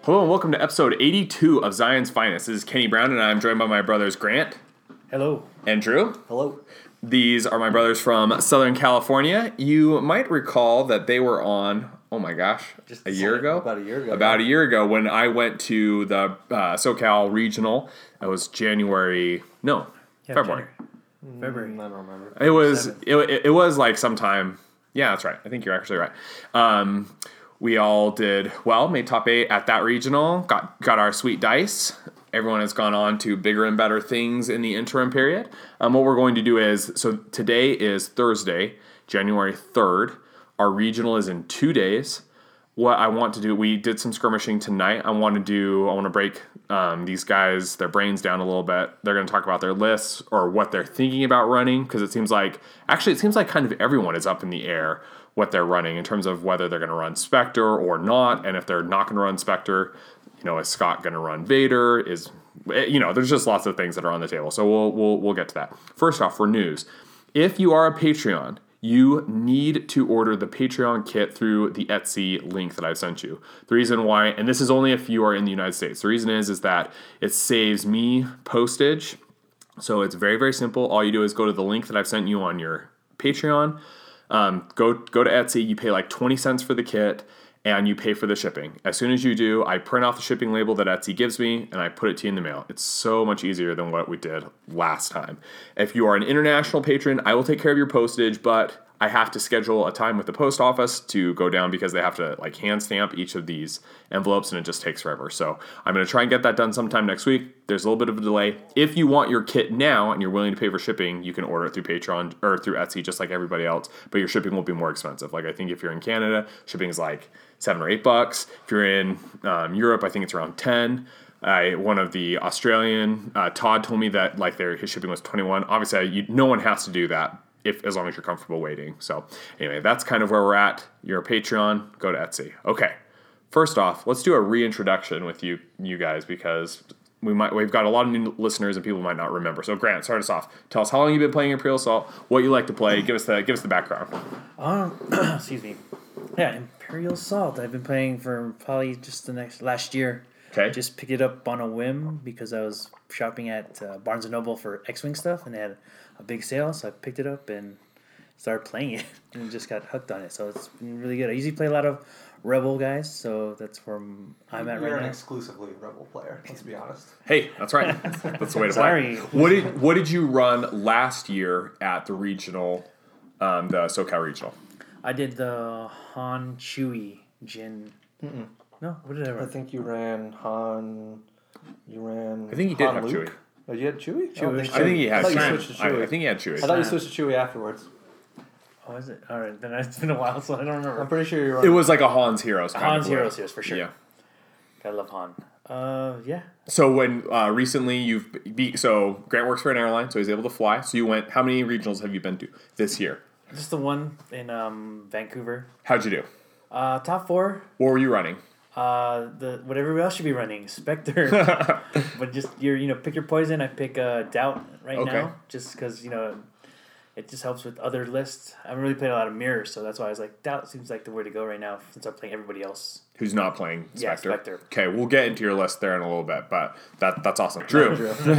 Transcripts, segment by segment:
Hello and welcome to episode 82 of Zion's Finest. This is Kenny Brown and I'm joined by my brothers Grant. Hello. And Drew. Hello. These are my brothers from Southern California. You might recall that they were on, just a year ago? About a year ago. About a year ago when I went to the SoCal Regional. It was February. February. I don't remember. It was like sometime. Yeah, that's right. I think you're actually right. We all did well, made top 8 at that regional, got our sweet dice. Everyone has gone on to bigger and better things in the interim period. What we're going to do is, so today is Thursday, January 3rd. Our regional is in 2 days. What I want to do, we did some skirmishing tonight. I want to break these guys, their brains down a little bit. They're going to talk about their lists or what they're thinking about running, because it seems like kind of everyone is up in the air what they're running in terms of whether they're going to run Spectre or not. And if they're not going to run Spectre, is Scott going to run Vader? There's just lots of things that are on the table. So we'll get to that. First off, for news, if you are a Patreon, you need to order the Patreon kit through the Etsy link that I've sent you. The reason why, and this is only if you are in the United States, the reason is that it saves me postage. So it's very, very simple. All you do is go to the link that I've sent you on your Patreon. Go to Etsy. You pay like 20 cents for the kit, and you pay for the shipping. As soon as you do, I print off the shipping label that Etsy gives me, and I put it to you in the mail. It's so much easier than what we did last time. If you are an international patron, I will take care of your postage, but I have to schedule a time with the post office to go down because they have to hand stamp each of these envelopes, and it just takes forever. So I'm going to try and get that done sometime next week. There's a little bit of a delay. If you want your kit now and you're willing to pay for shipping, you can order it through Patreon or through Etsy just like everybody else, but your shipping will be more expensive. I think if you're in Canada, shipping is like $7 or $8. If you're in Europe, I think it's around 10. One of the Australian, Todd told me that his shipping was 21. Obviously, no one has to do that as long as you're comfortable waiting. So anyway, that's kind of where we're at. You're a Patreon, go to Etsy. Okay, first off, let's do a reintroduction with you guys, because we've got a lot of new listeners and people might not remember. So Grant, start us off. Tell us how long you've been playing Imperial Assault, what you like to play. Give us the background. Excuse me. Yeah, Imperial Assault. I've been playing for probably just last year. Okay. Just picked it up on a whim because I was shopping at Barnes & Noble for X-Wing stuff, and they had a big sale, so I picked it up and started playing it and just got hooked on it. So it's been really good. I usually play a lot of Rebel guys, so that's where I'm at right now. You're an exclusively Rebel player, let's be honest. Hey, that's right. That's the way to play. What did you run last year at the regional, the SoCal regional? I did the Han Chewie Jin. Mm-mm. No, what did I run? I think you ran Han. I think you did have Luke. Chewie. Oh, you had Chewie? I think he had Chewie. I think he had Chewie. I thought you switched to Chewie afterwards. Oh, is it? All right, then it's been a while, so I don't remember. I'm pretty sure you're. It was like a Han's Heroes kind Han's of way. Heroes, yes, for sure. Yeah. I love Han. Yeah. So when recently so Grant works for an airline, so he's able to fly. So you went. How many regionals have you been to this year? Just the one in Vancouver. How'd you do? Top 4. What were you running? What everybody else should be running, Spectre. But just pick your poison. I pick Doubt now, just because it just helps with other lists. I haven't really played a lot of mirrors, so that's why I was like, Doubt seems like the way to go right now since I'm playing everybody else who's not playing Spectre. Yeah, Spectre. Okay, we'll get into your list there in a little bit, but that's awesome. Drew.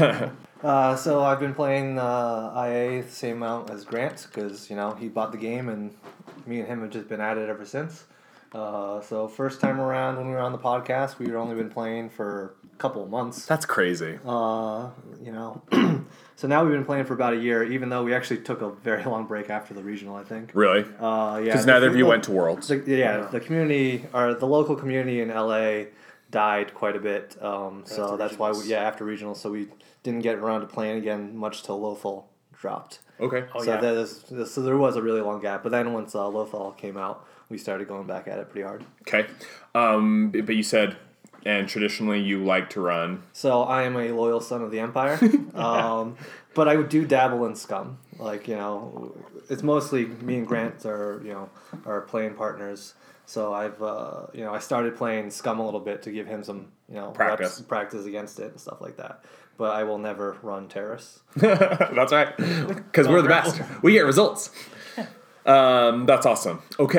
So I've been playing IA the same amount as Grant because he bought the game and me and him have just been at it ever since. So first time around when we were on the podcast, we had only been playing for a couple of months. That's crazy. So now we've been playing for about a year, even though we actually took a very long break after the regional, I think. Really? Yeah. Because neither of you went to Worlds. The community, or the local community in LA died quite a bit. So that's why, after regional, so we didn't get around to playing again much till Lothal dropped. Okay. So there was a really long gap. But then once Lothal came out, we started going back at it pretty hard. Okay. But you said, and traditionally you like to run. So I am a loyal son of the Empire. But I would do dabble in Scum. It's mostly me and Grant are playing partners. So I started playing Scum a little bit to give him some, practice against it and stuff like that. But I will never run terrorists. That's right. Because we're the best. We get results. That's awesome. Okay.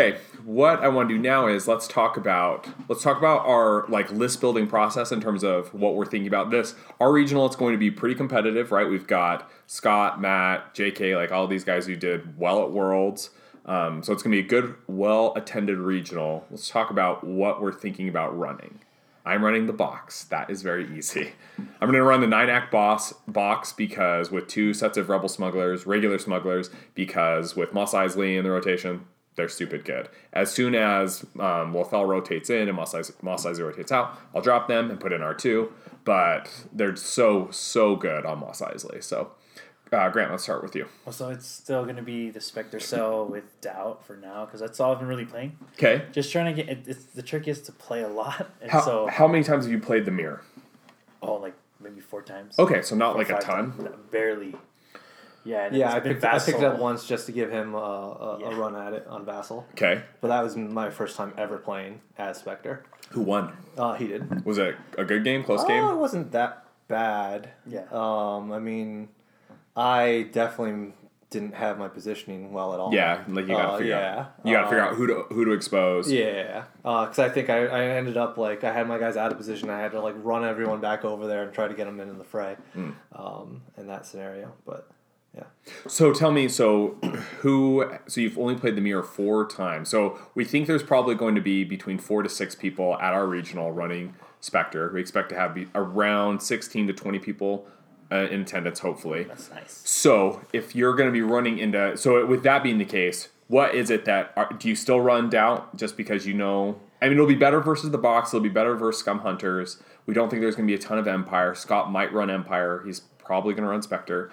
what I want to do now is let's talk about our like list building process in terms of what we're thinking about this. Our regional, it's going to be pretty competitive, right? We've got Scott, Matt, JK, like all these guys who did well at Worlds. So it's going to be a good, well-attended regional. Let's talk about what we're thinking about running. I'm running the box. That is very easy. I'm going to run the 9-act box because with 2 sets of Rebel Smugglers, regular Smugglers, because with Mos Eisley in the rotation, they're stupid good. As soon as Lothal rotates in and Mos Eisley rotates out, I'll drop them and put in R2. But they're so good on Mos Eisley. So, Grant, let's start with you. Well, so it's still going to be the Spectre Cell with Doubt for now, because that's all I've been really playing. Okay. Just trying to get it's the trick is to play a lot. And how many times have you played the mirror? Oh, like maybe 4 times. Okay, so not like a ton. Barely. Yeah. I picked it up once just to give him a run at it on Vassal. Okay. But that was my first time ever playing as Spectre. Who won? He did. Was it a good game? Close game? It wasn't that bad. Yeah. I mean, I definitely didn't have my positioning well at all. Yeah, like you gotta figure out. You gotta figure out who to expose. Yeah, because I think I ended up like I had my guys out of position. I had to like run everyone back over there and try to get them in the fray. In that scenario, but yeah. So tell me, so you've only played the mirror 4 times. So we think there's probably going to be between 4 to 6 people at our regional running Spectre. We expect to have around 16 to 20 people in attendance, hopefully. That's nice. So if you're going to be running into... So with that being the case, what is it that... do you still run Doubt just because you know... I mean, it'll be better versus the box. It'll be better versus Scum Hunters. We don't think there's going to be a ton of Empire. Scott might run Empire. He's probably going to run Spectre.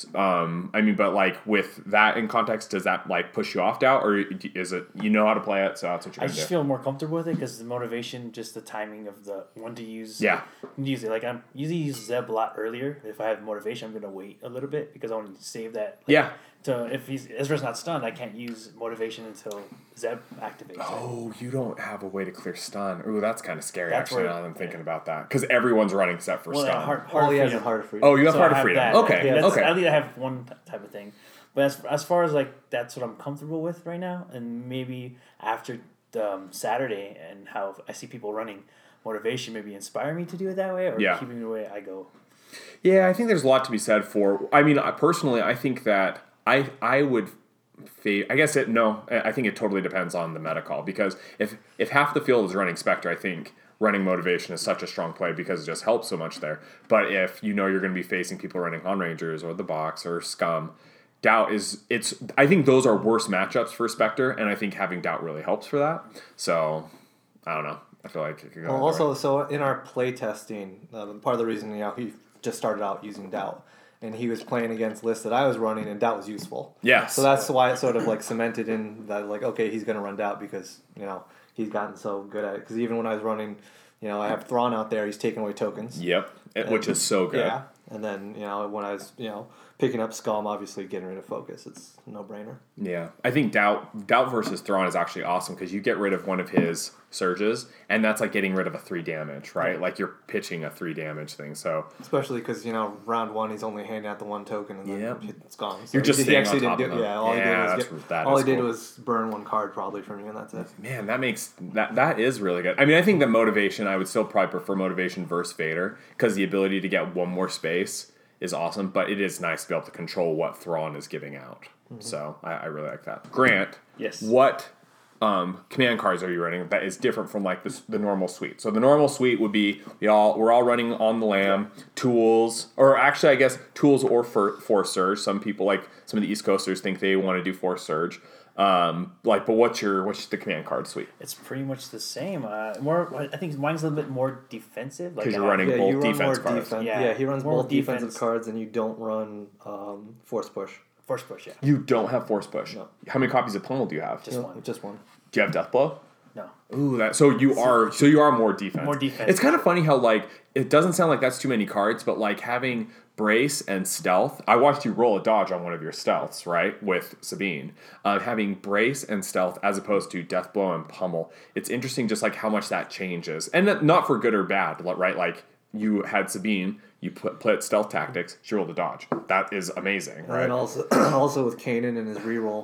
I mean, but like with that in context, does that like push you off Doubt, or is it you know how to play it, so that's what you're I gonna do? just feel more comfortable with it because the motivation, just the timing of the when to use. Yeah. Use it. Like I'm usually use Zeb a lot earlier. If I have motivation, I'm gonna wait a little bit because I want to save that. Like, Yeah. So if Ezra's not stunned, I can't use motivation until Zeb activates. Oh, you don't have a way to clear stun. Ooh, that's kind of scary. That's actually, where- now that I'm thinking about that, because everyone's running set for stun. Heart All he has freedom. is Heart of Freedom. Oh, you have So Heart I of Freedom. that. Okay, Yeah, okay. At least I have one type of thing. But as far as like that's what I'm comfortable with right now, and maybe after Saturday and how I see people running motivation, maybe inspire me to do it that way, or Yeah. keeping it the way I go. Yeah, I think there's a lot to be said for. I mean, personally, I think that I would. I guess I think it totally depends on the meta call, because if half the field is running Spectre, I think running motivation is such a strong play because it just helps so much there. But if you know you're going to be facing people running Han Rangers or the box or Scum, Doubt I think those are worse matchups for Spectre, and I think having Doubt really helps for that. So I don't know. I feel like it could go. Well, also, so in our play testing, part of the reason he just started out using Doubt, and he was playing against lists that I was running, and Doubt was useful. Yes. So that's why it sort of like cemented in that like, okay, he's going to run Doubt because he's gotten so good at it. Because even when I was running, I have Thrawn out there, he's taking away tokens. Yep, which is so good. Yeah, and then when I was picking up Scum, obviously getting rid of Focus, it's a no-brainer. Yeah, I think Doubt versus Thrawn is actually awesome because you get rid of one of his surges, and that's like getting rid of a 3 damage, right? Yeah. Like you're pitching a 3 damage thing. So especially because round 1 he's only handing out the 1 token and then it's gone. So you're just he actually didn't do. Yeah, all he did cool. was burn 1 card probably for me, and that's it. Man, that is really good. I mean, I think the motivation, I would still probably prefer motivation versus Vader because the ability to get 1 more space is awesome, but it is nice to be able to control what Thrawn is giving out. Mm-hmm. So I really like that. Grant, yes. What command cards are you running that is different from like the normal suite? So the normal suite would be we're all running on the Lamb, tools, or actually I guess tools or Force Surge. Some people, like some of the East Coasters, think they want to do Force Surge. But what's the command card suite? It's pretty much the same. I think mine's a little bit more defensive. Because you're running both defense cards. Yeah, he runs more both defensive cards, and you don't run Force Push. Force Push, yeah. You don't have Force Push. No. How many copies of Pummel do you have? Just one. Just one. Do you have Death Blow? No. Ooh, so you are more defense. More defense. It's kind of funny how like it doesn't sound like that's too many cards, but like having Brace and Stealth. I watched you roll a dodge on one of your stealths, right, with Sabine. Having Brace and Stealth as opposed to Death Blow and Pummel. It's interesting just like how much that changes, and not for good or bad, right? Like you had Sabine, you played Stealth Tactics, she rolled a dodge. That is amazing, right? And also with Kanan and his reroll.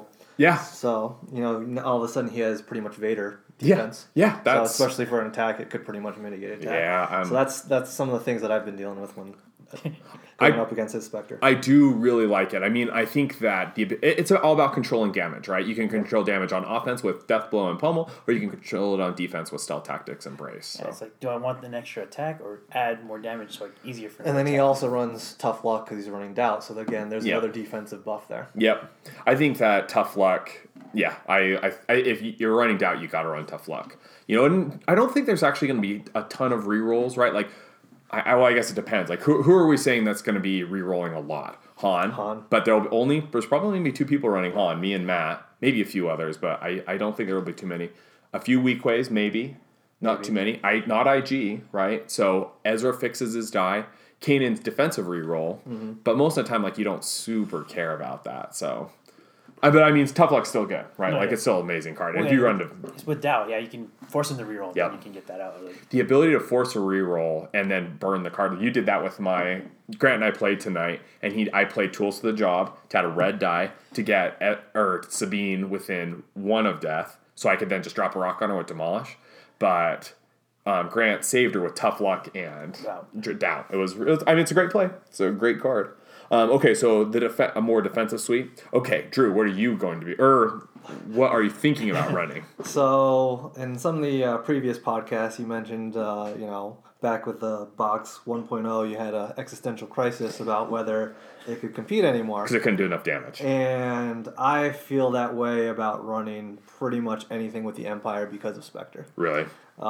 Yeah. So, all of a sudden he has pretty much Vader Yeah. defense. Yeah. So especially for an attack, it could pretty much mitigate attack. Yeah. So that's some of the things that I've been dealing with when going up against his Spectre. I do really like it. I mean, I think that it's all about controlling damage, right? You can control damage on offense with Death Blow and Pummel, or you can control it on defense with Stealth Tactics and Brace. So. Yeah, it's like, do I want an extra attack or add more damage so it's easier for me? And then to he attack? also runs Tough Luck because he's running Doubt. So again, there's another defensive buff there. Yep. I think that Tough Luck, yeah, I if you're running Doubt, you got to run Tough Luck. And I don't think there's actually going to be a ton of rerolls, right? Like, I guess it depends. Like, who are we saying that's going to be rerolling a lot? Han. But there's probably going to be 2 people running Han, me and Matt, maybe a few others, but I don't think there will be too many. A few weak ways, maybe. Not too many. Not IG, right? So Ezra fixes his die. Kanan's defensive reroll. Mm-hmm. But most of the time, like, you don't super care about that. So, but I mean, Tough Luck's still good, right? No, it's still an amazing card. Well, if you run to it's with Doubt, you can force him to reroll. Yep. And you can get that out early. the ability to force a reroll and then burn the card. You did that with my Grant and I played tonight, and I played Tools to the Job to add a red die to get Sabine within 1 of death, so I could then just drop a rock on her with Demolish. But Grant saved her with Tough Luck and Doubt. It was I mean, it's a great play. It's a great card. Okay, so a more defensive sweep. Okay, Drew, what are you going to be? What are you thinking about running? So, in some of the previous podcasts, you mentioned, back with the box 1.0, you had an existential crisis about whether it could compete anymore. Because it couldn't do enough damage. And I feel that way about running pretty much anything with the Empire because of Spectre. Really?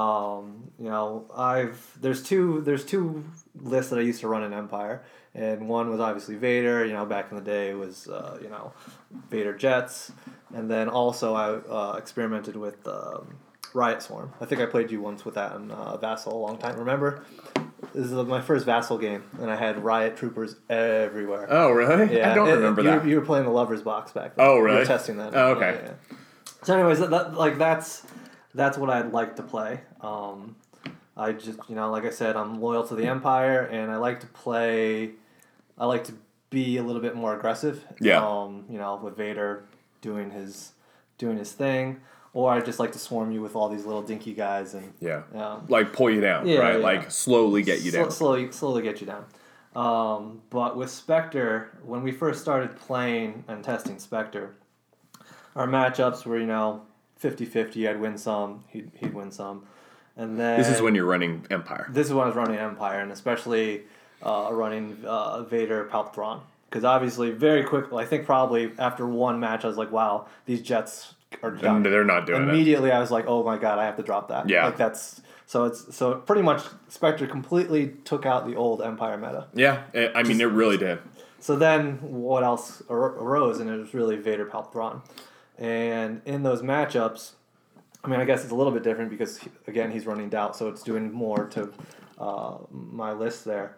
There's two lists that I used to run in Empire, and one was obviously Vader. Back in the day it was Vader Jets, and then also I experimented with Riot Swarm. I think I played you once with that in Vassal a long time. Remember? This is my first Vassal game, and I had Riot Troopers everywhere. Oh, really? Yeah, I don't remember that. You were playing the Lover's Box back then. Oh, really? You were testing that. Oh, okay. Yeah. So anyways, that's what I'd like to play. I just, like I said, I'm loyal to the Empire, and I like to be a little bit more aggressive. Yeah. With Vader doing his thing, or I just like to swarm you with all these little dinky guys and like pull you down, right? Yeah. Like slowly get you down. Slowly get you down. But with Spectre, when we first started playing and testing Spectre, our matchups were 50-50. I'd win some, he'd win some. And then this is when you're running Empire. This is when I was running Empire, and especially running Vader Palpatron. Because obviously, very quickly, I think probably after one match, I was like, wow, these Jets are done. They're not doing Immediately, I was like, oh my god, I have to drop that. Yeah. So pretty much Spectre completely took out the old Empire meta. Yeah, it really did. So then what else arose, and it was really Vader Palpatron. And in those matchups, I guess it's a little bit different because, again, he's running Doubt, so it's doing more to my list there.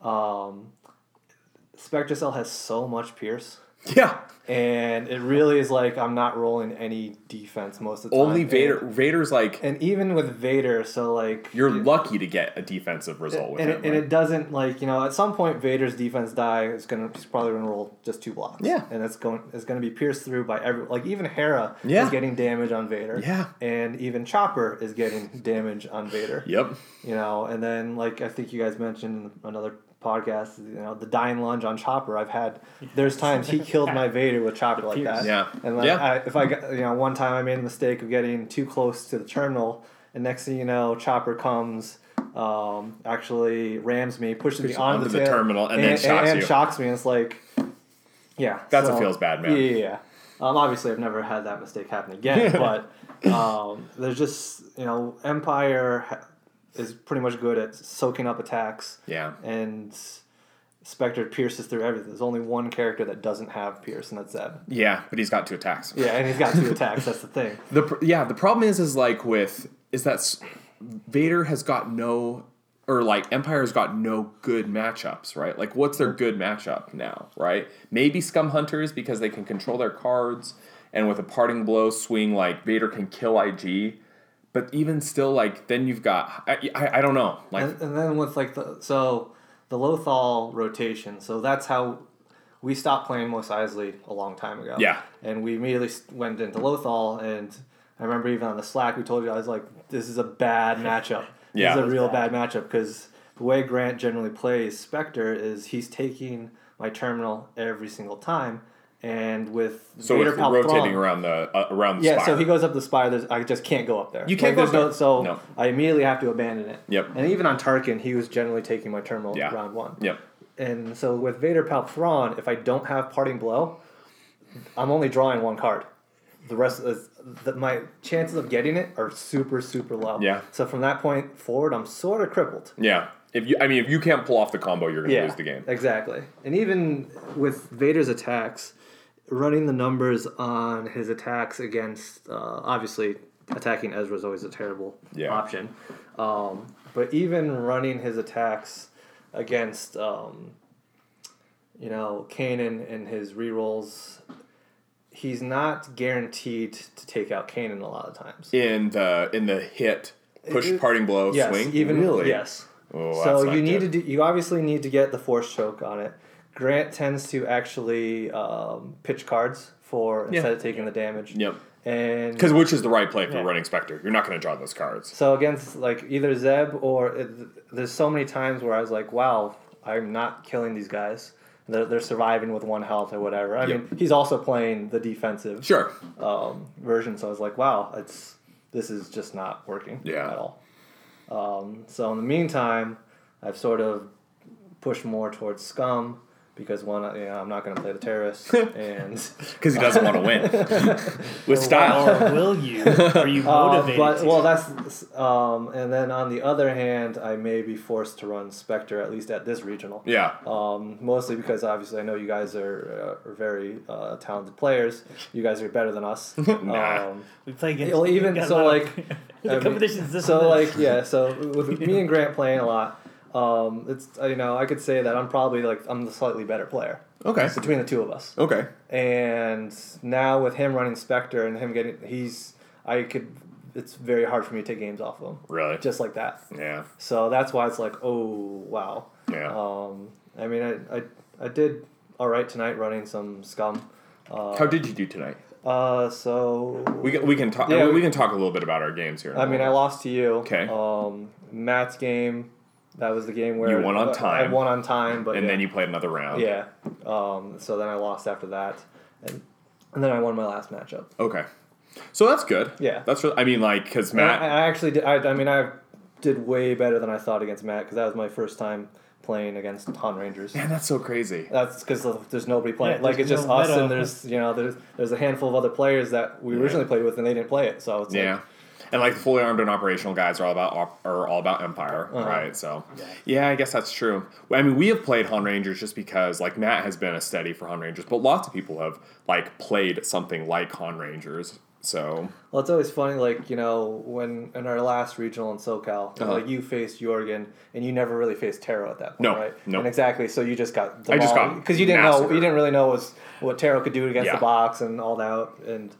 Spectre Cell has so much Pierce. Yeah. And it really is like I'm not rolling any defense most of the time. Only Vader. Vader's like... And even with Vader, so like... You're lucky to get a defensive result with him. And it doesn't, at some point Vader's defense die he's probably going to roll just 2 blocks. Yeah. And it's going to be pierced through by even Hera is getting damage on Vader. Yeah. And even Chopper is getting damage on Vader. Yep. And then I think you guys mentioned in another podcast, the dying lunge on Chopper. There's times he killed my Vader with Chopper like that. Yeah. And one time I made the mistake of getting too close to the terminal, and next thing you know, Chopper comes, actually rams me, pushes me onto the terminal, and then shocks me, and it's like, yeah. That's a feels bad, man. Yeah. Obviously, I've never had that mistake happen again, but there's just, Empire is pretty much good at soaking up attacks. Yeah. And Spectre pierces through everything. There's only one character that doesn't have Pierce, and that's Zeb. Yeah, but he's got 2 attacks. Yeah, and he's got 2 attacks. That's the thing. The problem is that Vader has got Empire's got no good matchups, right? Like, what's their good matchup now, right? Maybe Scum Hunters because they can control their cards, and with a parting blow swing, Vader can kill IG. But even still, then you've got... I don't know. And then with, the Lothal rotation, so that's how... we stopped playing Mos Eisley a long time ago. Yeah. And we immediately went into Lothal, and I remember even on the Slack we told you, I was like, this is a bad matchup. Yeah. This is a real bad matchup because the way Grant generally plays Spectre is he's taking my terminal every single time, and with So Vader it's Palp rotating Thrawn, around the yeah, spire. so he goes up the spire. I just can't go up there. You can't go there's up there. So No. I immediately have to abandon it. Yep. And even on Tarkin, he was generally taking my terminal round one. Yep. And so with Vader Palp Thrawn, if I don't have Parting Blow, I'm only drawing one card. The rest is my chances of getting it are super, super low. Yeah. So from that point forward, I'm sort of crippled. Yeah. If you can't pull off the combo, you're going to lose the game. Exactly. And even with Vader's attacks, running the numbers on his attacks against, obviously, attacking Ezra is always a terrible option. But even running his attacks against, Kanan and his rerolls, he's not guaranteed to take out Kanan a lot of times. In the hit, parting blow, swing? Really? Yes. Oh, So you obviously need to get the force choke on it. Grant tends to actually pitch cards instead of taking the damage. Yep. And which is the right play for running Spectre. You're not going to draw those cards. so against like either Zeb or there's so many times where I was like, wow, I'm not killing these guys. They're surviving with 1 health or whatever. I mean, he's also playing the defensive version, so I was like, wow, this is just not working at all. So in the meantime, I've sort of pushed more towards Scum because I'm not going to play the terrorist, and because he doesn't want to win with style. Or will you? Are you motivated? That's and then on the other hand, I may be forced to run Spectre at least at this regional. Yeah. Mostly because obviously I know you guys are very talented players. You guys are better than us. Nah. We play against. Even so, like the competition's this. So like so with me and Grant playing a lot. It's I could say that I'm probably I'm the slightly better player. Okay. It's between the two of us. Okay. And now with him running Spectre and him it's very hard for me to take games off of him. Really? Just like that. Yeah. So that's why it's like, oh wow. Yeah. I mean I did all right tonight running some Scum. How did you do tonight? So we can talk. Yeah, we can talk a little bit about our games here. I mean, I lost to you. Okay. Matt's game. That was the game where you won on time. I won on time, but then you played another round. Yeah. So then I lost after that, and then I won my last matchup. Okay. So that's good. Yeah. That's really, I mean, like, because Matt. I actually did. I did way better than I thought against Matt because that was my first time playing against Han Rangers. Man, that's so crazy. That's because there's nobody playing. Yeah, it's just us, and there's a handful of other players that we originally played with, and they didn't play it. So it's and like the fully armed and operational guys are all about Empire, right? So yeah, I guess that's true. I mean, we have played Han Rangers just because like Matt has been a steady for Han Rangers, but lots of people have like played something like Han Rangers. So well, it's always funny, like when in our last regional in SoCal, like you faced Jorgen, and you never really faced Taro at that point, right? No, and exactly. So you just got because you didn't really know what Taro could do against the box and all that, and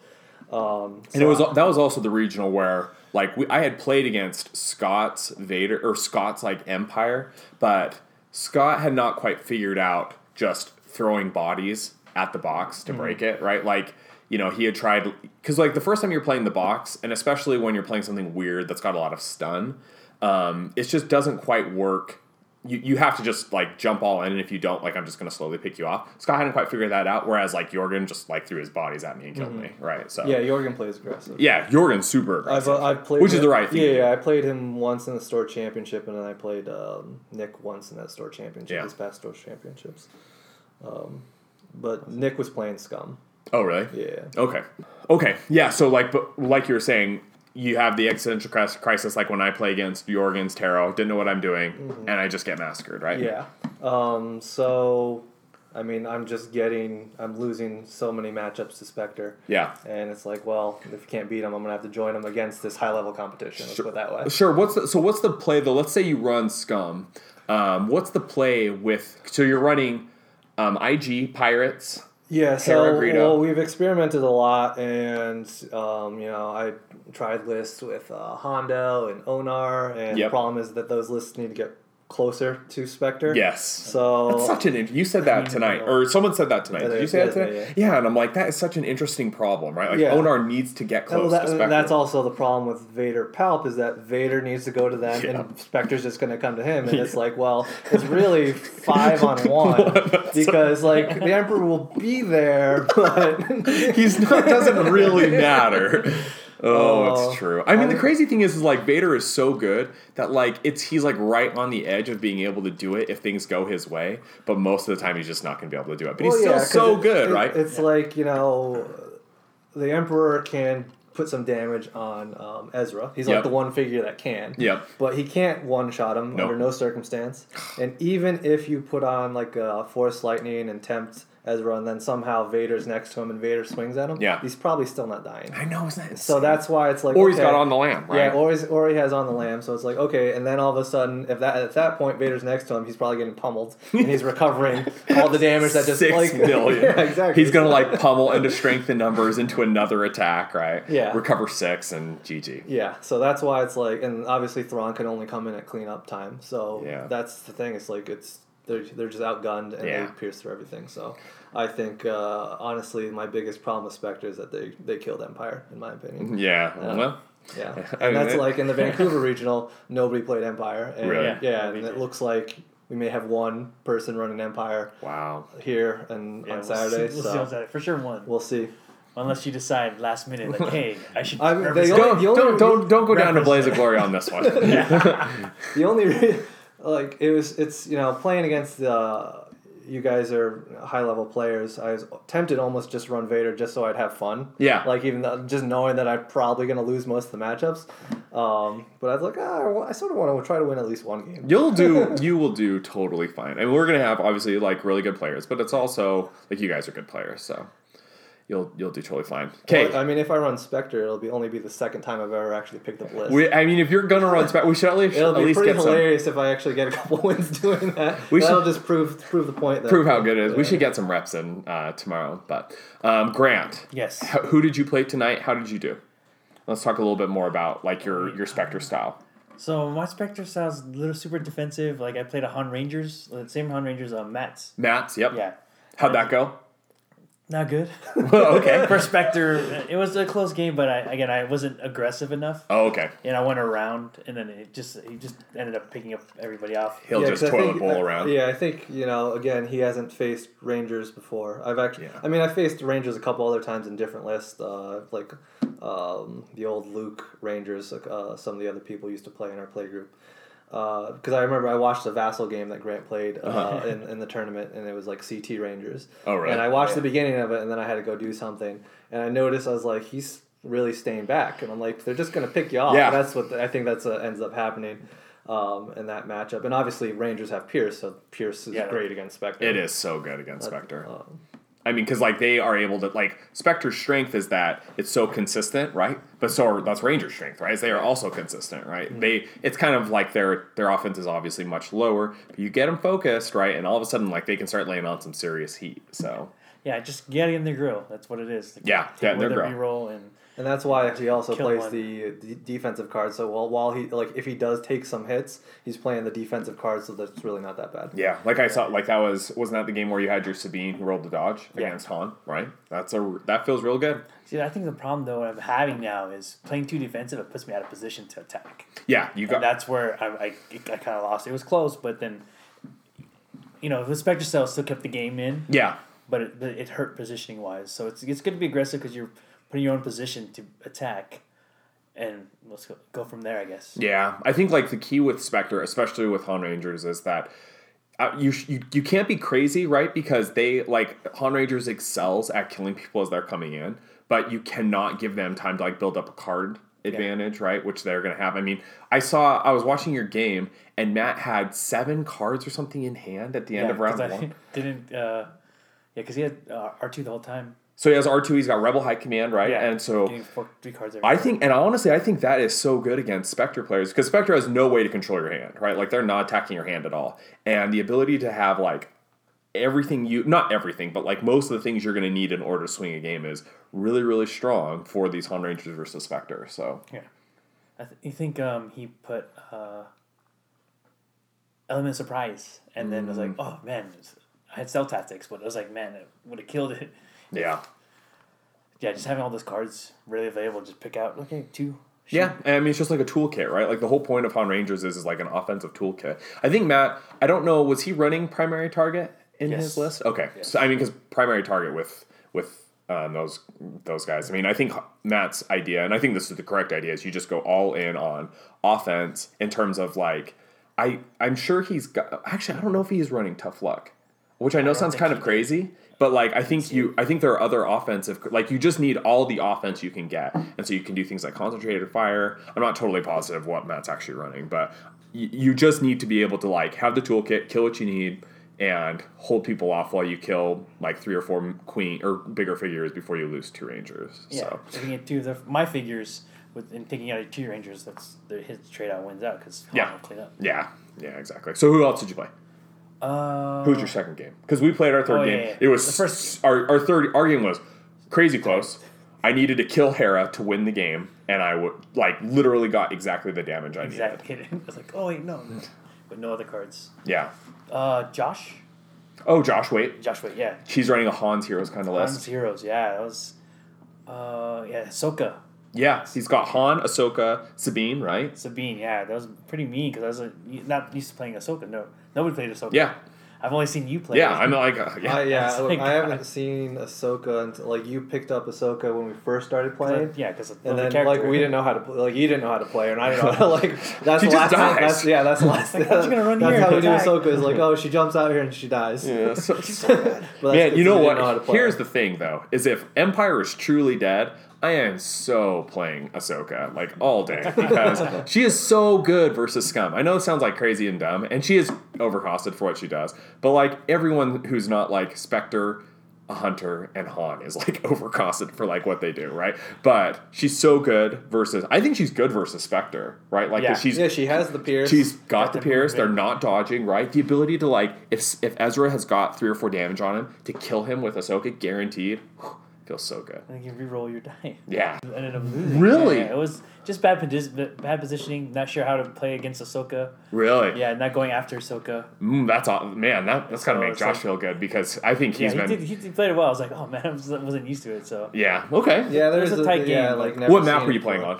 that was also the regional where like I had played against Scott's Vader or Scott's like Empire, but Scott had not quite figured out just throwing bodies at the box to break it, right? Like. He had tried because like the first time you're playing the box, and especially when you're playing something weird that's got a lot of stun, it just doesn't quite work. You have to just like jump all in, and if you don't, like I'm just gonna slowly pick you off. Scott hadn't quite figured that out, whereas like Jorgen just like threw his bodies at me and killed me, right? So yeah, Jorgen plays aggressive. Yeah, Jorgen's super aggressive. I've played which is the right thing. Yeah, I played him once in the store championship, and then I played Nick once in that store championship. His past store championships. But Nick was playing Scum. Oh, really? Yeah. Okay. Yeah, so like you were saying, you have the existential crisis like when I play against Jorgen's Taro, didn't know what I'm doing, and I just get massacred, right? Yeah. So, I mean, I'm losing so many matchups to Spectre. Yeah. And it's like, well, if you can't beat him, I'm going to have to join him against this high-level competition. Let's put it that way. Sure. What's the play, though? Let's say you run Scum. What's the play with... So you're running IG, Pirates... Yeah, so we've experimented a lot, and I tried lists with Hondo and Onar, and the problem is that those lists need to get closer to Spectre. Yes. So that's such you said that tonight, or someone said that tonight. Did you say that today? Yeah, and I'm like, that is such an interesting problem, right? Like, Onar needs to get close to Spectre. That's also the problem with Vader Palp, is that Vader needs to go to them, and Spectre's just going to come to him, and it's like, well, it's really 5-on-1 because like the Emperor will be there, but doesn't really matter. Oh, it's true. I mean, the crazy thing is like Vader is so good that like he's like right on the edge of being able to do it if things go his way, but most of the time he's just not going to be able to do it. But he's still so good, right? It's like, the Emperor can put some damage on Ezra. He's like the one figure that can. Yep. But he can't one-shot him under no circumstance. And even if you put on like a Force Lightning and tempt Ezra, and then somehow Vader's next to him and Vader swings at him, he's probably still not dying. I know, isn't that insane? So that's why it's like, or he's got on the lamb, right? Yeah, or he has on the lamb. So it's like, okay, and then all of a sudden, at that point Vader's next to him, he's probably getting pummeled, and he's recovering all the damage that just 6 million. Yeah, exactly. He's gonna like pummel into strength and numbers into another attack, right? Yeah. Recover 6 and GG. Yeah, so that's why it's like, and obviously Thrawn can only come in at cleanup time. So that's the thing. It's like they're just outgunned and they pierce through everything. So I think honestly, my biggest problem with Spectre is that they killed Empire, in my opinion. Yeah. Well. Yeah, and that's like in the Vancouver regional, nobody played Empire. And really? Yeah, and it looks like we may have one person running Empire. Wow. Here and on Saturday. We'll see on Saturday. For sure one. We'll see. Unless you decide last minute, like, hey, I should. Don't go down to Blaze of Glory on this one. The only it's playing against you guys are high level players. I was tempted almost just run Vader just so I'd have fun. Yeah. Like even just knowing that I'm probably gonna lose most of the matchups. But I was like, I sort of want to try to win at least one game. You will do totally fine. I mean, we're gonna have obviously like really good players, but it's also like you guys are good players, so. You'll do totally fine. Okay. Well, I mean, if I run Spectre, it'll only be the second time I've ever actually picked up Bliss. If you're gonna run Spectre, we should at least it'll be get pretty hilarious if I actually get a couple wins doing that. That'll just prove the point. Prove how good it is. We should get some reps in tomorrow. But Grant, yes, who did you play tonight? How did you do? Let's talk a little bit more about like your Spectre style. So my Spectre style is a little super defensive. Like I played a Han Rangers, the same Han Rangers, Mats. Mats, yep. Yeah. How'd that go? Not good. Okay. For Spectre, it was a close game, but I wasn't aggressive enough. Oh, okay. And I went around, and then he just ended up picking up everybody off. He'll just toilet bowl around. Yeah, I think again he hasn't faced Rangers before. I faced Rangers a couple other times in different lists, like the old Luke Rangers. Some of the other people used to play in our play group. Because I remember I watched the Vassal game that Grant played in the tournament, and it was like CT Rangers. Oh, right. And I watched the beginning of it, and then I had to go do something, and I noticed I was like, he's really staying back, and I'm like, they're just gonna pick you off. Yeah. And that's what I think ends up happening in that matchup. And obviously Rangers have Pierce, so Pierce is great against Spectre. It is so good against Spectre. I mean, because like they are able to like Spectre's strength is that it's so consistent, right? But that's Ranger's strength, right? Is they are also consistent, right? Mm-hmm. It's kind of like their offense is obviously much lower, but you get them focused, right? And all of a sudden, like they can start laying on some serious heat. So just get in their grill. That's what it is. Get in their grill. Roll and that's why he also plays the defensive card. So while he if he does take some hits, he's playing the defensive card, so that's really not that bad. Yeah, like I saw, like wasn't that the game where you had your Sabine who rolled the dodge against Han, right? That feels real good. See, I think the problem though I'm having now is playing too defensive. It puts me out of position to attack. Yeah, that's where I kind of lost. It was close, but then the Spectre cell still kept the game in. Yeah, but it hurt positioning wise. So it's good to be aggressive because you're putting your own position to attack, and let's go from there, I guess. Yeah, I think like the key with Spectre, especially with Han Rangers, is that you can't be crazy, right? Because they Han Rangers excels at killing people as they're coming in, but you cannot give them time to like build up a card advantage, right? Which they're gonna have. I mean, I was watching your game, and Matt had 7 cards or something in hand at the end of round 1. Because he had R2 the whole time. So he has R2, he's got Rebel High Command, right? Yeah, and so 3 cards every I think that is so good against Spectre players because Spectre has no way to control your hand, right? Like they're not attacking your hand at all. And the ability to have like everything not everything, but like most of the things you're going to need in order to swing a game is really, really strong for these Han Rangers versus Spectre. So yeah, you think he put element of surprise, and then I was like, oh man, I had stealth tactics, but I was like, man, it would have killed it. Yeah. Yeah, just having all those cards readily available, just pick out, okay, 2. Shoot. Yeah, and I mean, it's just like a toolkit, right? Like, the whole point of Han Rangers is like an offensive toolkit. I think, Matt, I don't know, was he running primary target in his list? Okay. Yes. So, I mean, because primary target with those guys. I mean, I think Matt's idea, and I think this is the correct idea, is you just go all in on offense in terms of, like, I'm sure he's got... Actually, I don't know if he's running Tough Luck, which I know sounds kind of crazy. But, like, I think there are other offensive... Like, you just need all the offense you can get. And so you can do things like concentrated fire. I'm not totally positive what Matt's actually running. But you just need to be able to, like, have the toolkit, kill what you need, and hold people off while you kill, like, 3 or 4 queen or bigger figures before you lose 2 rangers. Yeah, So. if you get my figures, in taking out 2 rangers, his trade-out wins out, because will clean up. Yeah, exactly. So who else did you play? Who was your second game? Because we played our third game. Yeah. It was the first. Our game was crazy close. I needed to kill Hera to win the game, and I would literally got exactly the damage I needed. Exactly. I was like, oh wait, no, but no other cards. Yeah. Josh. Oh, Josh Wait. Josh Wait, yeah. He's running a Han's Heroes kind of list. Han's Heroes, yeah. That was, Ahsoka. Yeah, he's got Han, Ahsoka, Sabine, right? Sabine, yeah. That was pretty mean because I was not used to playing Ahsoka. No, nobody played Ahsoka. Yeah. I've only seen you play. Yeah, I'm like, I haven't seen Ahsoka until, like, you picked up Ahsoka when we first started playing. Because and then like we didn't know how to play. Like, you didn't know how to play her, and I didn't know how to, like. That's she the last just time. dies. That's the last. Like, how's she gonna run that's here how and we do attack? Ahsoka. Is like, oh, she jumps out here and she dies. Yeah, She's so bad. Man, you know what? Know how to play. Here's the thing, though, is if Empire is truly dead, I am so playing Ahsoka, like, all day, because she is so good versus Scum. I know it sounds like crazy and dumb, and she is overcosted for what she does, but, like, everyone who's not, like, Spectre, a Hunter, and Han is, like, overcosted for, like, what they do, right? But she's so good versus... I think she's good versus Spectre, right? Like, Yeah. She has the Pierce. She's got the Pierce. They're movement. not dodging, right? The ability to, like, if Ezra has got 3 or 4 damage on him, to kill him with Ahsoka, guaranteed, feels so good. I think you reroll your die. Yeah. I ended up losing. Really? Yeah, it was just bad positioning. Not sure how to play against Ahsoka. Really? Yeah, not going after Ahsoka. That's man. That's gotta So make it's Josh like- feel good because I think Yeah, he's been. he played it well. I was like, oh man, I wasn't used to it. So Yeah. Okay. Yeah, there's It was a tight Yeah, game, like but- never What map seen were you it playing before.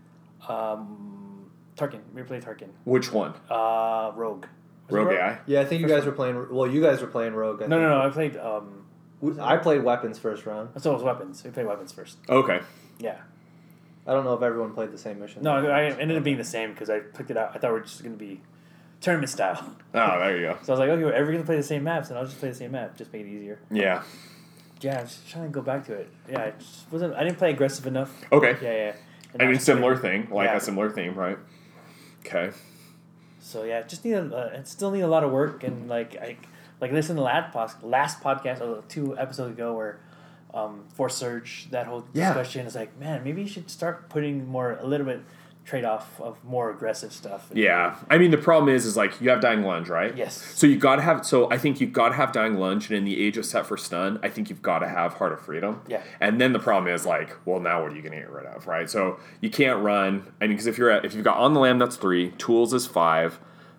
on? Tarkin. We played Tarkin. Which one? Rogue. Was it Rogue AI. Yeah, I think you guys were playing. Well, you guys were playing Rogue. I think. No. I played. I played weapons first round. So it was weapons. We played weapons first. Okay. Yeah. I don't know if everyone played the same mission. No, I ended up being the same because I picked it out. I thought we were just gonna be tournament style. Oh, there you go. So I was like, okay, we're ever gonna play the same maps, and I'll just play the same map, just make it easier. Yeah. Yeah, I was just trying to go back to it. Yeah, I just wasn't. I didn't play aggressive enough. Okay. Yeah. And I mean, just similar played- thing, like yeah. a similar theme, right? Okay. So yeah, just it still need a lot of work, and like this in the last podcast or 2 episodes ago where Force Surge, that whole discussion is like, man, maybe you should start putting a little bit trade off of more aggressive stuff. Yeah. I mean, the problem is like you have Dying Lunge, right? Yes. So you gotta have. So I think you've got to have Dying Lunge, and in the age of set for stun, I think you've got to have Heart of Freedom. Yeah. And then the problem is like, well, now what are you gonna get rid of, right? So you can't run. I mean, because if you've got On the Lamb, that's 3. Tools is 5.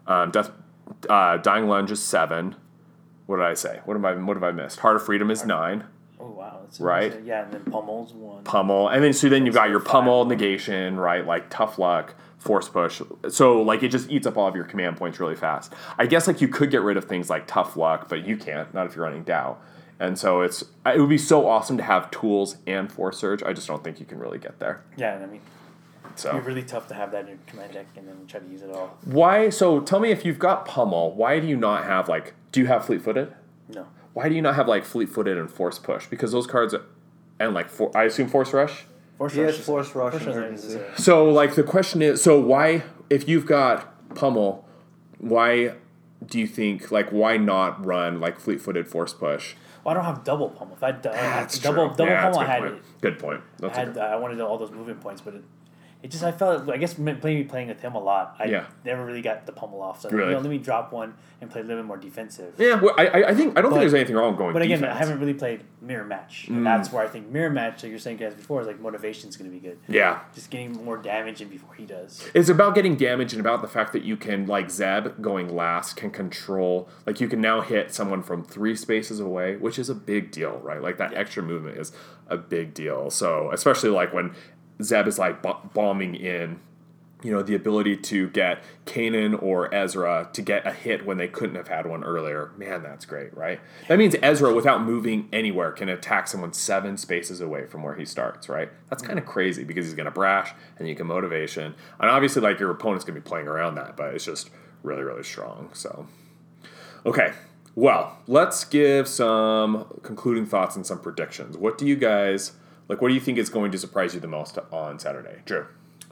Dying Lunge is 7. What did I say? What have I missed? Heart of Freedom is 9. Oh wow. That's Right. Yeah, and then Pummel's 1. Pummel, and then you've got your 5. pummel negation, right? Like Tough Luck, Force Push. So like it just eats up all of your command points really fast. I guess like you could get rid of things like Tough Luck, but you can't. Not if you're running Dow. And so it would be so awesome to have tools and Force Surge. I just don't think you can really get there. Yeah, I mean, So it'd be really tough to have that in your command deck and then try to use it all. why? So tell me if you've got Pummel, why do you not have like? Do you have Fleet Footed? No. Why do you not have like Fleet Footed and Force Push? Because those cards, and like I assume Force Rush. Force He has Rush is- Force Rush and Rush Urgency. is So, like, the question is, so why, if you've got Pummel, why do you think, like, why not run, like, Fleet-Footed Force Push? well, I don't have double Pummel. If I had That's double true. Yeah, Pummel, that's a I had good point. Good point. That's a good I wanted all those movement points, but I felt, I guess playing with him a lot, I Yeah. never really got the pummel off. So Really? let me drop one and play a little bit more defensive. Yeah, well, I don't think there's anything wrong with going. But again, defense. I haven't really played mirror match, and that's where I think mirror match, like you're saying guys before, is like motivation's going to be good. Yeah. Just getting more damage in before he does. It's about getting damage and about the fact that you can, like Zeb going last, can control, like you can now hit someone from 3 spaces away, which is a big deal, right? Like that extra movement is a big deal. So especially like when Zeb is like bombing in, you know, the ability to get Kanan or Ezra to get a hit when they couldn't have had one earlier. Man, that's great, right? That means Ezra, without moving anywhere, can attack someone 7 spaces away from where he starts, right? That's kind of crazy because he's going to brash and you can motivation. And obviously, like, your opponent's going to be playing around that, but it's just really, really strong. So, okay. Well, let's give some concluding thoughts and some predictions. What do you guys, like, what do you think is going to surprise you the most on Saturday? Drew?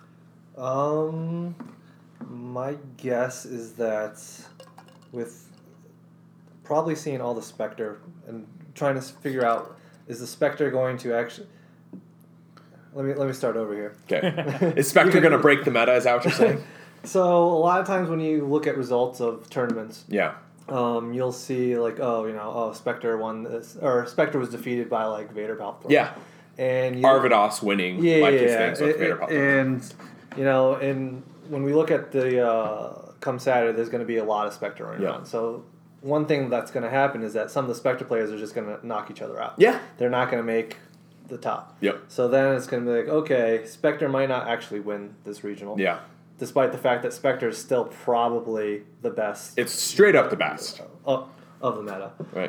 My guess is that with probably seeing all the Spectre and trying to figure out, is the Spectre going to actually... Let me start over here. Okay. Is Spectre going to break the meta, is that what you're saying? So a lot of times when you look at results of tournaments, Yeah. you'll see like, Spectre won this, or Spectre was defeated by like Vader Palpatine. Yeah. And Arvidas winning his things with Vader Palpatine. And and when we look at the come Saturday, there's going to be a lot of Spectre running around. So one thing that's going to happen is that some of the Spectre players are just going to knock each other out. Yeah. They're not going to make the top. Yep. So then it's going to be like, okay, Spectre might not actually win this regional. Yeah. Despite the fact that Spectre is still probably the best. It's straight up the best. Of the meta. Right.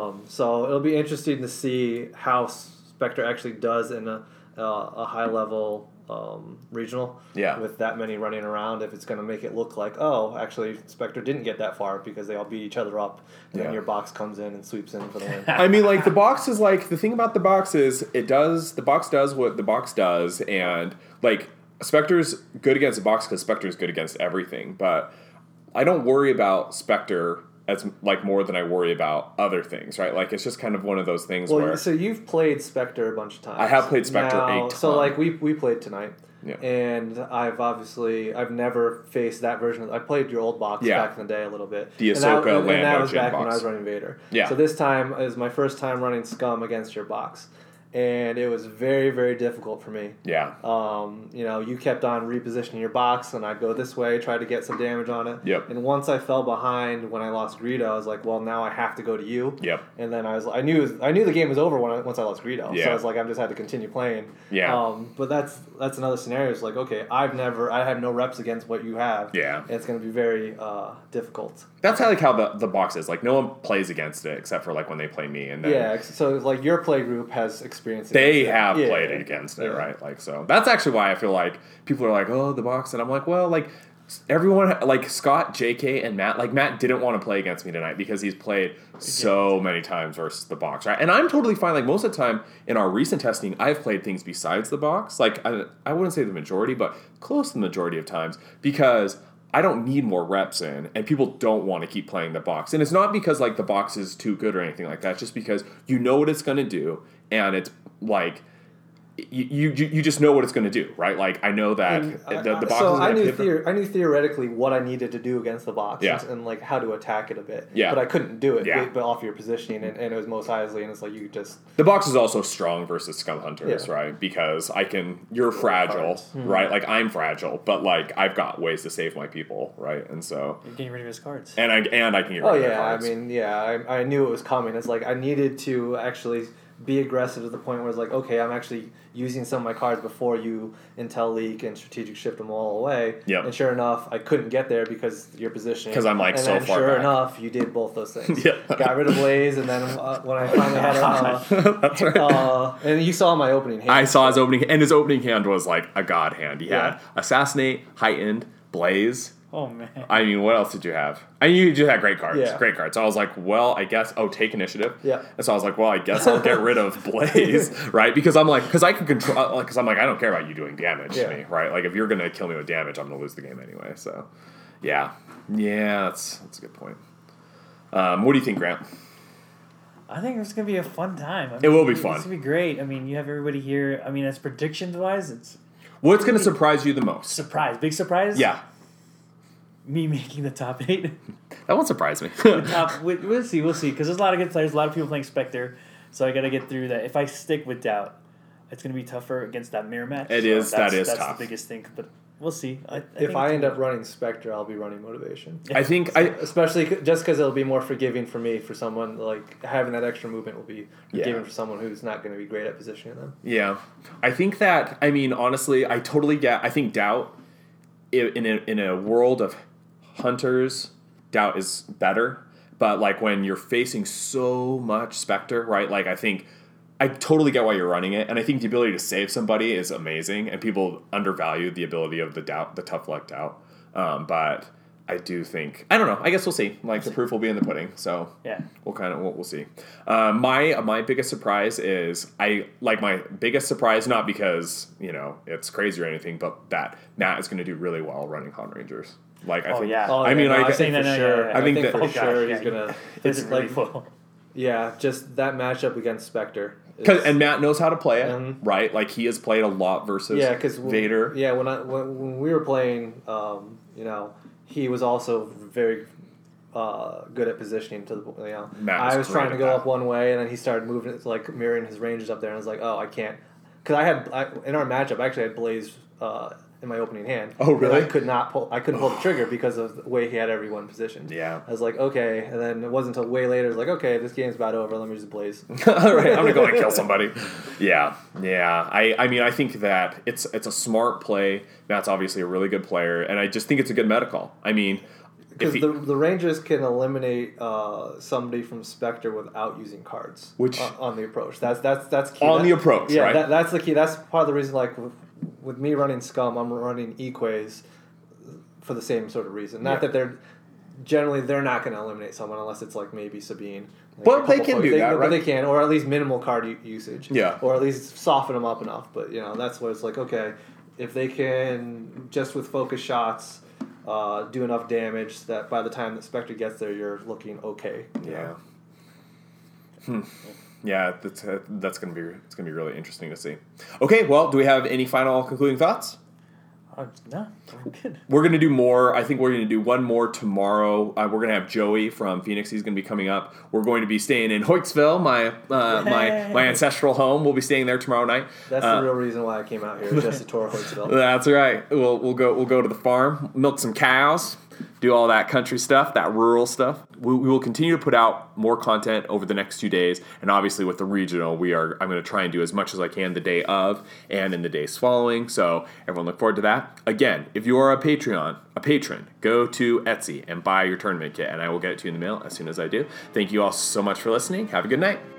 So it'll be interesting to see how Spectre actually does in a high level regional. Yeah. With that many running around, if it's going to make it look like, oh, actually Spectre didn't get that far because they all beat each other up, and then your box comes in and sweeps in for the win. I mean, like, the box is like, the thing about the box is the box does what the box does, and like, Spectre's good against the box because Spectre's good against everything, but I don't worry about Spectre as like more than I worry about other things, right? Like, it's just kind of one of those things where... So you've played Spectre a bunch of times. I have played Spectre a ton. So like we played tonight. Yeah. And I've never faced that version. I played your old box back in the day a little bit. The Ahsoka and that was Lando back box. when I was running Vader. Yeah. So this time is my first time running Scum against your box. And it was very, very difficult for me. Yeah. You kept on repositioning your box, and I'd go this way, try to get some damage on it. Yep. And once I fell behind when I lost Greedo, I was like, well, now I have to go to you. Yep. And then I knew the game was over once I lost Greedo. Yeah. So I was like, I just had to continue playing. Yeah. But that's another scenario. It's like, okay, I have no reps against what you have. Yeah. And it's going to be very difficult. That's how the box is. Like, no one plays against it except for like when they play me, and then Yeah. So like your play group has experience. they have played against it, right? Like, so that's actually why I feel like people are like, oh, the box, and I'm like, well, like, everyone, like Scott, JK, and Matt, like, Matt didn't want to play against me tonight because he's played so many times versus the box, right? And I'm totally fine. Like, most of the time in our recent testing, I've played things besides the box. Like, I wouldn't say the majority, but close to the majority of times, because I don't need more reps in, and people don't want to keep playing the box. And it's not because, like, the box is too good or anything like that. It's just because you know what it's going to do, and it's, like... You just know what it's going to do, right? Like, I know that the box so is going to I knew theoretically what I needed to do against the box Yeah. and like how to attack it a bit. Yeah. But I couldn't do it Yeah. but off your positioning, and it was Mos Eisley, and it's like you just... The box is also strong versus Scum Hunters, Yeah. right? Because you're fragile, right? Like, I'm fragile, but, like, I've got ways to save my people, right? And so... You're getting rid of his cards. And I can get rid Oh, of their yeah, cards. I mean, I knew it was coming. It's like I needed to actually be aggressive to the point where it's like, okay, I'm actually using some of my cards before you Intel leak and strategic shift them all away. Yep. And sure enough, I couldn't get there because your positioning. Because I'm, like, and so then far sure back. enough, you did both those things. Yep. Got rid of Blaze, and then when I finally had That's right. and you saw my opening hand. I saw his opening, and his opening hand was, like, a god hand. He had Assassinate, Heightened, Blaze... Oh, man. I mean, what else did you have? I mean, you just had great cards. Yeah. Great cards. So I was like, well, I guess... Oh, take initiative. Yeah. And so I was like, well, I guess I'll get rid of Blaze, right? Because I'm like... Because I can control... Because I'm like, I don't care about you doing damage to me, right? Like, if you're going to kill me with damage, I'm going to lose the game anyway. So, yeah. Yeah, that's a good point. What do you think, Grant? I think it's going to be a fun time. It will be fun. It's going to be great. I mean, you have everybody here. I mean, as predictions-wise, it's... What's going to surprise you the most? Surprise, big surprise. Yeah, Me making the top 8. that won't surprise me. We'll see, because there's a lot of good players, a lot of people playing Spectre, so I got to get through that. If I stick with Doubt, it's going to be tougher against that mirror match. That is that's tough. the biggest thing, but we'll see. If I end up running Spectre, I'll be running Motivation. I think especially just because it'll be more forgiving for me. For someone like having that extra movement will be forgiving for someone who's not going to be great at positioning them. Yeah, I think that. I mean, honestly, I totally get. I think Doubt in a world of hunters, Doubt is better. But like when you're facing so much Spectre, right? Like I think. I totally get why you're running it, and I think the ability to save somebody is amazing, and people undervalue the ability of the tough luck Doubt. But I do think I don't know. I guess we'll see. Like the proof will be in the pudding, so yeah, we'll see. My biggest surprise is my biggest surprise, not because it's crazy or anything, but that Matt is going to do really well running Han Rangers. Like I think, I think for sure. I think that for sure he's gonna. It's really full. Yeah, just that matchup against Spectre. And Matt knows how to play it, right? Like he has played a lot versus Vader. Yeah, when we were playing, he was also very good at positioning to the. I was trying to go up one way, and then he started moving, like mirroring his ranges up there, and I was like, oh, I can't, because in our matchup, I actually had Blaze in my opening hand. Oh, really? I couldn't pull the trigger because of the way he had everyone positioned. Yeah. I was like, okay, and then it wasn't until way later, I was like, okay, this game's about over, let me just Blaze. All right, I'm going to go and kill somebody. Yeah. I mean, I think that it's a smart play. Matt's obviously a really good player, and I just think it's a good medical. I mean... Because the Rangers can eliminate somebody from Spectre without using cards on the approach. That's key. On the approach, yeah, right? That's the key. That's part of the reason, like, with me running Scum, I'm running Equays for the same sort of reason. Not that they're not going to eliminate someone unless it's, like, maybe Sabine. Like but they can do that, right? But they can, or at least minimal card usage. Yeah. Or at least soften them up enough. But, that's where it's like, okay, if they can, just with focus shots... do enough damage that by the time that Spectre gets there, you're looking okay. Yeah. Yeah, that's gonna be really interesting to see. Okay, well, do we have any final concluding thoughts? No, we're good. We're going to do more. I think we're going to do one more tomorrow. We're going to have Joey from Phoenix. He's going to be coming up. We're going to be staying in Hoytsville, my ancestral home. We'll be staying there tomorrow night. That's the real reason why I came out here, just to tour Hoytsville. That's right. We'll go to the farm, milk some cows, do all that country stuff, that rural stuff. We will continue to put out more content over the next 2 days, and obviously with the regional, I'm going to try and do as much as I can the day of and in the days following. So everyone look forward to that. Again, if you are a patron, go to Etsy and buy your tournament kit, and I will get it to you in the mail as soon as I do. Thank you all so much for listening. Have a good night.